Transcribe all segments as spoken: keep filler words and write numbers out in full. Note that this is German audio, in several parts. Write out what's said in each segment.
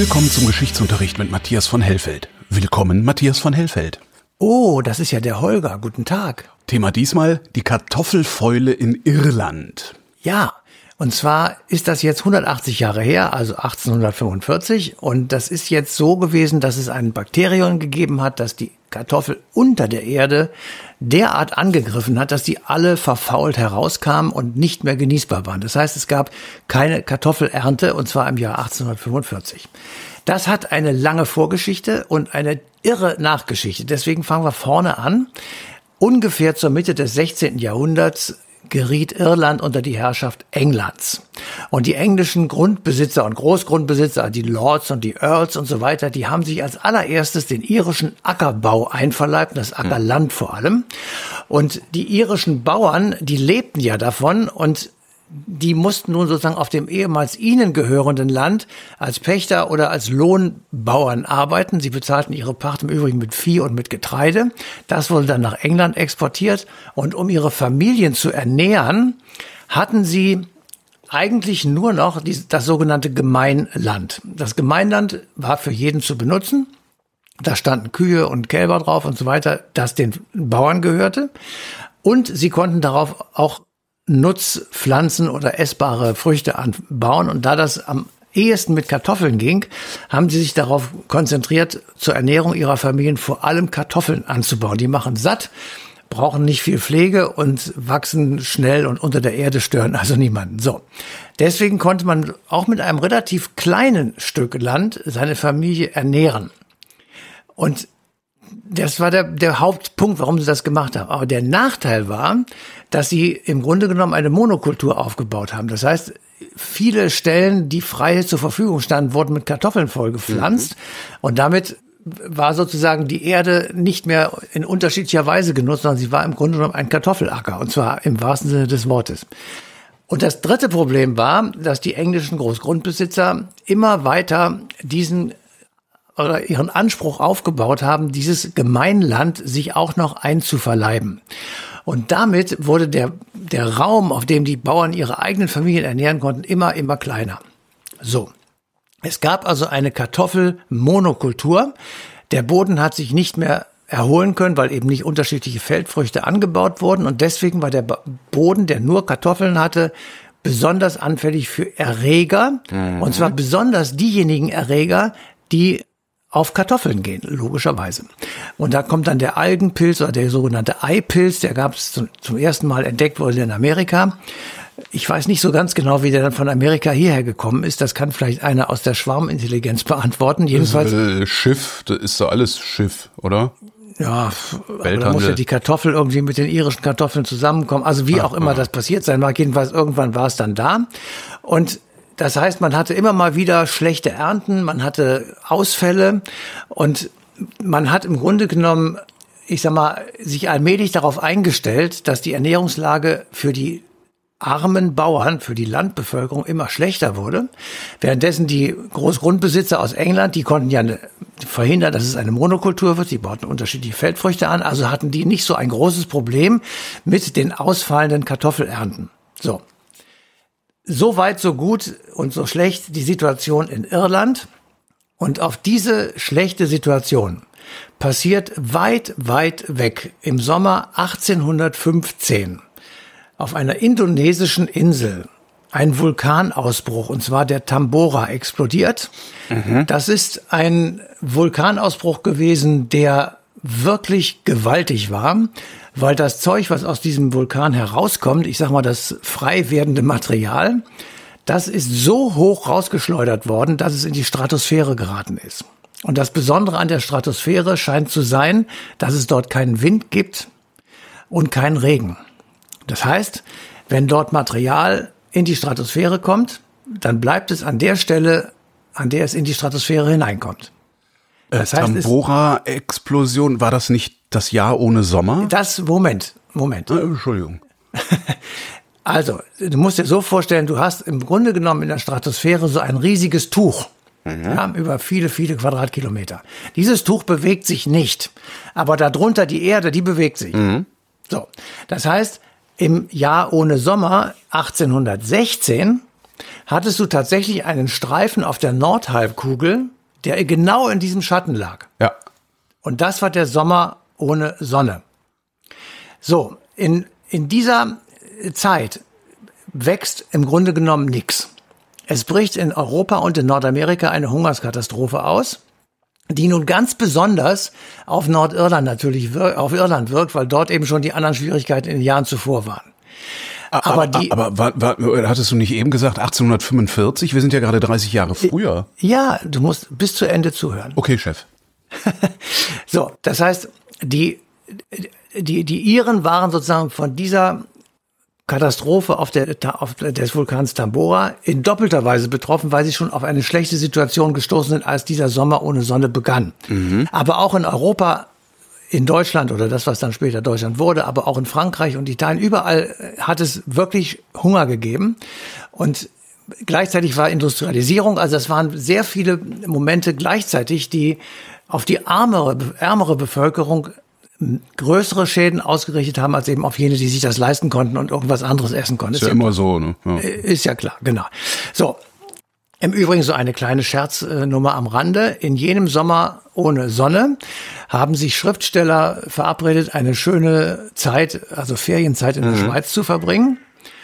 Willkommen zum Geschichtsunterricht mit Matthias von Hellfeld. Willkommen, Matthias von Hellfeld. Oh, das ist ja der Holger. Guten Tag. Thema diesmal die Kartoffelfäule in Irland. Ja, und zwar ist das jetzt hundertachtzig Jahre her, also achtzehnhundertfünfundvierzig. Und das ist jetzt so gewesen, dass es ein Bakterium gegeben hat, das die Kartoffel unter der Erde derart angegriffen hat, dass die alle verfault herauskamen und nicht mehr genießbar waren. Das heißt, es gab keine Kartoffelernte, und zwar im Jahr achtzehnhundertfünfundvierzig. Das hat eine lange Vorgeschichte und eine irre Nachgeschichte. Deswegen fangen wir vorne an. Ungefähr zur Mitte des sechzehnten Jahrhunderts geriet Irland unter die Herrschaft Englands. Und die englischen Grundbesitzer und Großgrundbesitzer, die Lords und die Earls und so weiter, die haben sich als allererstes den irischen Ackerbau einverleibt, das Ackerland vor allem. Und die irischen Bauern, die lebten ja davon, und die mussten nun sozusagen auf dem ehemals ihnen gehörenden Land als Pächter oder als Lohnbauern arbeiten. Sie bezahlten ihre Pacht im Übrigen mit Vieh und mit Getreide. Das wurde dann nach England exportiert. Und um ihre Familien zu ernähren, hatten sie eigentlich nur noch die, das sogenannte Gemeinland. Das Gemeinland war für jeden zu benutzen. Da standen Kühe und Kälber drauf und so weiter, das den Bauern gehörte. Und sie konnten darauf auch Nutzpflanzen oder essbare Früchte anbauen. Und da das am ehesten mit Kartoffeln ging, haben sie sich darauf konzentriert, zur Ernährung ihrer Familien vor allem Kartoffeln anzubauen. Die machen satt, brauchen nicht viel Pflege und wachsen schnell und unter der Erde stören also niemanden. So. Deswegen konnte man auch mit einem relativ kleinen Stück Land seine Familie ernähren. Und das war der, der Hauptpunkt, warum sie das gemacht haben. Aber der Nachteil war, dass sie im Grunde genommen eine Monokultur aufgebaut haben. Das heißt, viele Stellen, die frei zur Verfügung standen, wurden mit Kartoffeln vollgepflanzt. Mhm. Und damit war sozusagen die Erde nicht mehr in unterschiedlicher Weise genutzt, sondern sie war im Grunde genommen ein Kartoffelacker. Und zwar im wahrsten Sinne des Wortes. Und das dritte Problem war, dass die englischen Großgrundbesitzer immer weiter diesen oder ihren Anspruch aufgebaut haben, dieses Gemeinland sich auch noch einzuverleiben. Und damit wurde der, der Raum, auf dem die Bauern ihre eigenen Familien ernähren konnten, immer, immer kleiner. So. Es gab also eine Kartoffelmonokultur. Der Boden hat sich nicht mehr erholen können, weil eben nicht unterschiedliche Feldfrüchte angebaut wurden. Und deswegen war der Boden, der nur Kartoffeln hatte, besonders anfällig für Erreger. Mhm. Und zwar besonders diejenigen Erreger, die auf Kartoffeln gehen, logischerweise. Und da kommt dann der Algenpilz oder der sogenannte Eipilz, der gab es zum, zum ersten Mal entdeckt wurde in Amerika. Ich weiß nicht so ganz genau, wie der dann von Amerika hierher gekommen ist. Das kann vielleicht einer aus der Schwarmintelligenz beantworten. Jedenfalls das ist, äh, Schiff, das ist so alles Schiff, oder? Ja, aber da muss ja die Kartoffel irgendwie mit den irischen Kartoffeln zusammenkommen. Also wie ah, auch immer ah. das passiert sein mag. Jedenfalls irgendwann war es dann da. Und das heißt, man hatte immer mal wieder schlechte Ernten, man hatte Ausfälle und man hat im Grunde genommen, ich sag mal, sich allmählich darauf eingestellt, dass die Ernährungslage für die armen Bauern, für die Landbevölkerung immer schlechter wurde. Währenddessen die Großgrundbesitzer aus England, die konnten ja verhindern, dass es eine Monokultur wird. Sie bauten unterschiedliche Feldfrüchte an, also hatten die nicht so ein großes Problem mit den ausfallenden Kartoffelernten. So. So weit, so gut und so schlecht die Situation in Irland. Und auf diese schlechte Situation passiert weit, weit weg im Sommer achtzehnhundertfünfzehn auf einer indonesischen Insel ein Vulkanausbruch, und zwar der Tambora, explodiert. Mhm. Das ist ein Vulkanausbruch gewesen, der wirklich gewaltig war, weil das Zeug, was aus diesem Vulkan herauskommt, ich sag mal das frei werdende Material, das ist so hoch rausgeschleudert worden, dass es in die Stratosphäre geraten ist. Und das Besondere an der Stratosphäre scheint zu sein, dass es dort keinen Wind gibt und keinen Regen. Das heißt, wenn dort Material in die Stratosphäre kommt, dann bleibt es an der Stelle, an der es in die Stratosphäre hineinkommt. Das heißt, Tambora-Explosion, war das nicht das Jahr ohne Sommer? Das, Moment, Moment. Äh, Entschuldigung. Also, du musst dir so vorstellen, du hast im Grunde genommen in der Stratosphäre so ein riesiges Tuch. Mhm. Ja, über viele, viele Quadratkilometer. Dieses Tuch bewegt sich nicht. Aber darunter die Erde, die bewegt sich. Mhm. So. Das heißt, im Jahr ohne Sommer achtzehnhundertsechzehn hattest du tatsächlich einen Streifen auf der Nordhalbkugel, der genau in diesem Schatten lag. Ja. Und das war der Sommer ohne Sonne. So, in, in dieser Zeit wächst im Grunde genommen nichts. Es bricht in Europa und in Nordamerika eine Hungerskatastrophe aus, die nun ganz besonders auf Nordirland natürlich wir- auf Irland wirkt, weil dort eben schon die anderen Schwierigkeiten in den Jahren zuvor waren. Aber, aber, die, aber war, war, hattest du nicht eben gesagt achtzehnhundertfünfundvierzig? Wir sind ja gerade dreißig Jahre früher. Ja, du musst bis zu Ende zuhören. Okay, Chef. So, das heißt, die, die, die Iren waren sozusagen von dieser Katastrophe auf der, auf des Vulkans Tambora in doppelter Weise betroffen, weil sie schon auf eine schlechte Situation gestoßen sind, als dieser Sommer ohne Sonne begann. Mhm. Aber auch in Europa, in Deutschland oder das, was dann später Deutschland wurde, aber auch in Frankreich und Italien, überall hat es wirklich Hunger gegeben. Und gleichzeitig war Industrialisierung, also es waren sehr viele Momente gleichzeitig, die auf die ärmere, ärmere Bevölkerung größere Schäden ausgerichtet haben, als eben auf jene, die sich das leisten konnten und irgendwas anderes essen konnten. Ist, ist ja, ja immer so, ne? Ja. Ist ja klar, genau. So, im Übrigen so eine kleine Scherznummer am Rande. In jenem Sommer ohne Sonne haben sich Schriftsteller verabredet, eine schöne Zeit, also Ferienzeit in mhm. der Schweiz zu verbringen.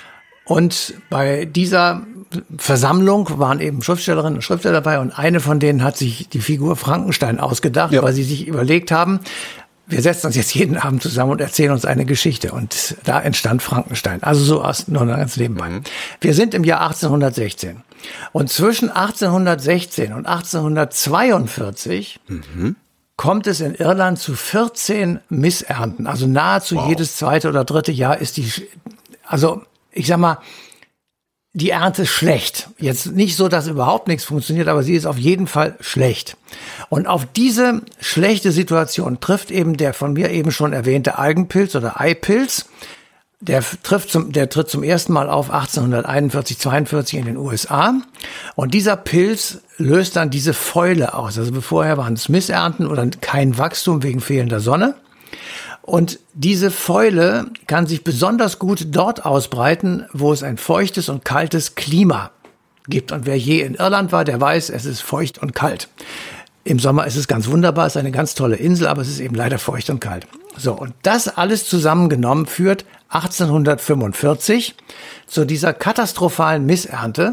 Und bei dieser Versammlung waren eben Schriftstellerinnen und Schriftsteller dabei und eine von denen hat sich die Figur Frankenstein ausgedacht, ja. weil sie sich überlegt haben, wir setzen uns jetzt jeden Abend zusammen und erzählen uns eine Geschichte. Und da entstand Frankenstein. Also so aus nur ganz nebenbei. Mhm. Wir sind im Jahr achtzehnhundertsechzehn. Und zwischen achtzehnhundertsechzehn und achtzehnhundertzweiundvierzig mhm. kommt es in Irland zu vierzehn Missernten. Also nahezu wow. jedes zweite oder dritte Jahr ist die, also ich sag mal, die Ernte schlecht. Jetzt nicht so, dass überhaupt nichts funktioniert, aber sie ist auf jeden Fall schlecht. Und auf diese schlechte Situation trifft eben der von mir eben schon erwähnte Algenpilz oder Eipilz. Der trifft zum, der tritt zum ersten Mal auf achtzehnhunderteinundvierzig, zweiundvierzig in den U S A. Und dieser Pilz löst dann diese Fäule aus. Also vorher waren es Missernten oder kein Wachstum wegen fehlender Sonne. Und diese Fäule kann sich besonders gut dort ausbreiten, wo es ein feuchtes und kaltes Klima gibt. Und wer je in Irland war, der weiß, es ist feucht und kalt. Im Sommer ist es ganz wunderbar, es ist eine ganz tolle Insel, aber es ist eben leider feucht und kalt. So, und das alles zusammengenommen führt achtzehnhundertfünfundvierzig zu dieser katastrophalen Missernte,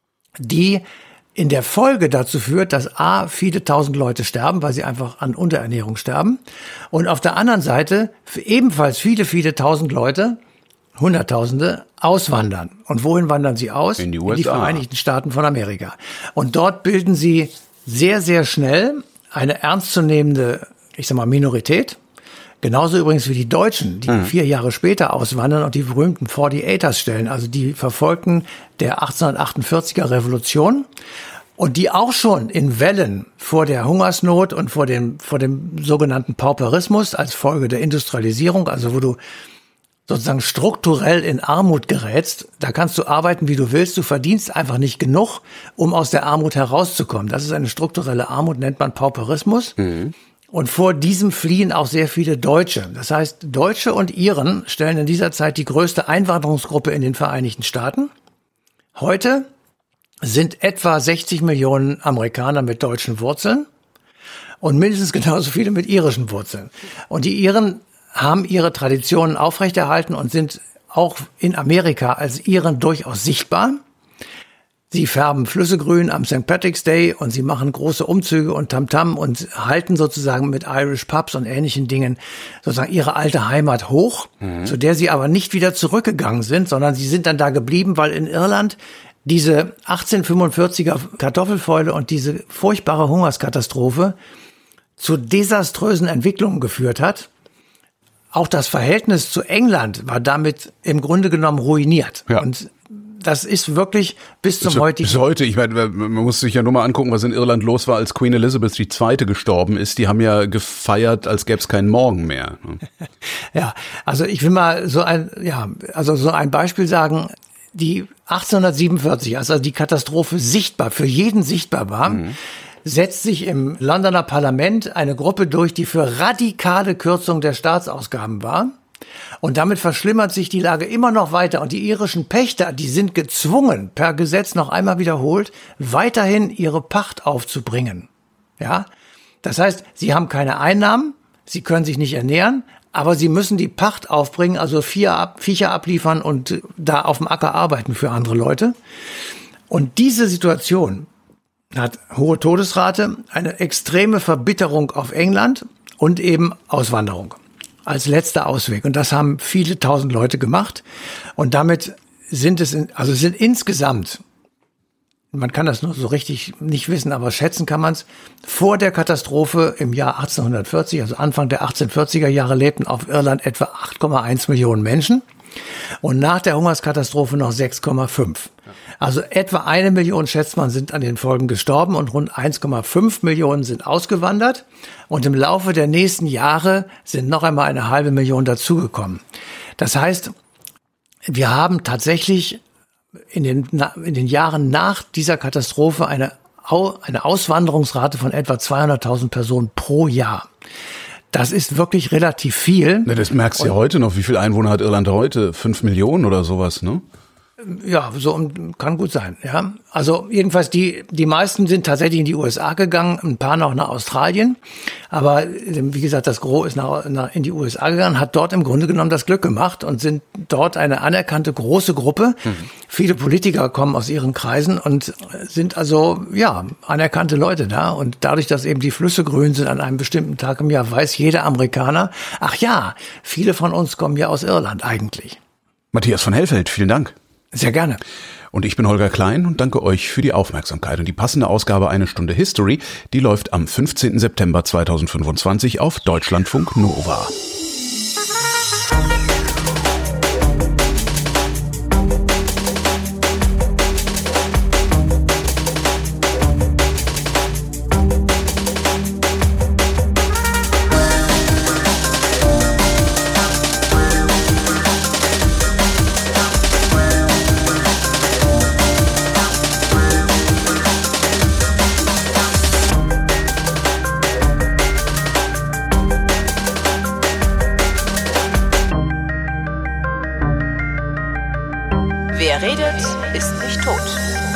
die in der Folge dazu führt, dass a, viele tausend Leute sterben, weil sie einfach an Unterernährung sterben. Und auf der anderen Seite ebenfalls viele, viele tausend Leute, Hunderttausende, auswandern. Und wohin wandern sie aus? In die U S A. In die Vereinigten Staaten von Amerika. Und dort bilden sie sehr, sehr schnell eine ernstzunehmende, ich sag mal, Minorität. Genauso übrigens wie die Deutschen, die mhm. vier Jahre später auswandern und die berühmten forty-eighters stellen, also die Verfolgten der achtzehnhundertachtundvierziger Revolution und die auch schon in Wellen vor der Hungersnot und vor dem, vor dem sogenannten Pauperismus als Folge der Industrialisierung, also wo du sozusagen strukturell in Armut gerätst, da kannst du arbeiten, wie du willst, du verdienst einfach nicht genug, um aus der Armut herauszukommen. Das ist eine strukturelle Armut, nennt man Pauperismus. Mhm. Und vor diesem fliehen auch sehr viele Deutsche. Das heißt, Deutsche und Iren stellen in dieser Zeit die größte Einwanderungsgruppe in den Vereinigten Staaten. Heute sind etwa sechzig Millionen Amerikaner mit deutschen Wurzeln und mindestens genauso viele mit irischen Wurzeln. Und die Iren haben ihre Traditionen aufrechterhalten und sind auch in Amerika als Iren durchaus sichtbar. Sie färben Flüsse grün am Sankt Patrick's Day und sie machen große Umzüge und Tamtam und halten sozusagen mit Irish Pubs und ähnlichen Dingen sozusagen ihre alte Heimat hoch, mhm. zu der sie aber nicht wieder zurückgegangen sind, sondern sie sind dann da geblieben, weil in Irland diese achtzehnhundertfünfundvierziger Kartoffelfäule und diese furchtbare Hungerskatastrophe zu desaströsen Entwicklungen geführt hat. Auch das Verhältnis zu England war damit im Grunde genommen ruiniert. Ja. Und das ist wirklich bis zum bis, heutigen... Bis heute, ich meine, man muss sich ja nur mal angucken, was in Irland los war, als Queen Elizabeth die Zweite gestorben ist. Die haben ja gefeiert, als gäbe es keinen Morgen mehr. Ja, also ich will mal so ein, ja, also so ein Beispiel sagen. Die achtzehnhundertsiebenundvierzig, als also die Katastrophe sichtbar, für jeden sichtbar war, mhm. setzt sich im Londoner Parlament eine Gruppe durch, die für radikale Kürzung der Staatsausgaben war. Und damit verschlimmert sich die Lage immer noch weiter. Und die irischen Pächter, die sind gezwungen, per Gesetz noch einmal wiederholt, weiterhin ihre Pacht aufzubringen. Ja? Das heißt, sie haben keine Einnahmen, sie können sich nicht ernähren, aber sie müssen die Pacht aufbringen, also Viecher abliefern und da auf dem Acker arbeiten für andere Leute. Und diese Situation hat hohe Todesrate, eine extreme Verbitterung auf England und eben Auswanderung als letzter Ausweg. Und das haben viele tausend Leute gemacht. Und damit sind es, in, also sind insgesamt, man kann das nur so richtig nicht wissen, aber schätzen kann man es, vor der Katastrophe im Jahr achtzehnhundertvierzig, also Anfang der achtzehnhundertvierziger Jahre, lebten auf Irland etwa acht Komma eins Millionen Menschen und nach der Hungerskatastrophe noch sechs Komma fünf. Also etwa eine Million, schätzt man, sind an den Folgen gestorben und rund eins Komma fünf Millionen sind ausgewandert. Und im Laufe der nächsten Jahre sind noch einmal eine halbe Million dazugekommen. Das heißt, wir haben tatsächlich in den, in den Jahren nach dieser Katastrophe eine, eine Auswanderungsrate von etwa zweihunderttausend Personen pro Jahr. Das ist wirklich relativ viel. Na, das merkst du ja heute noch. Wie viele Einwohner hat Irland heute? Fünf Millionen oder sowas, ne? Ja, so kann gut sein, ja. Also jedenfalls die die meisten sind tatsächlich in die U S A gegangen, ein paar noch nach Australien, aber wie gesagt, das Gros ist nach, nach in die U S A gegangen, hat dort im Grunde genommen das Glück gemacht und sind dort eine anerkannte große Gruppe. Mhm. Viele Politiker kommen aus ihren Kreisen und sind also ja anerkannte Leute da und dadurch, dass eben die Flüsse grün sind an einem bestimmten Tag im Jahr, weiß jeder Amerikaner, ach ja, viele von uns kommen ja aus Irland eigentlich. Matthias von Hellfeld, vielen Dank. Sehr gerne. Und ich bin Holger Klein und danke euch für die Aufmerksamkeit. Und die passende Ausgabe Eine Stunde History, die läuft am fünfzehnten September zweitausendfünfundzwanzig auf Deutschlandfunk Nova. Wer redet, ist nicht tot.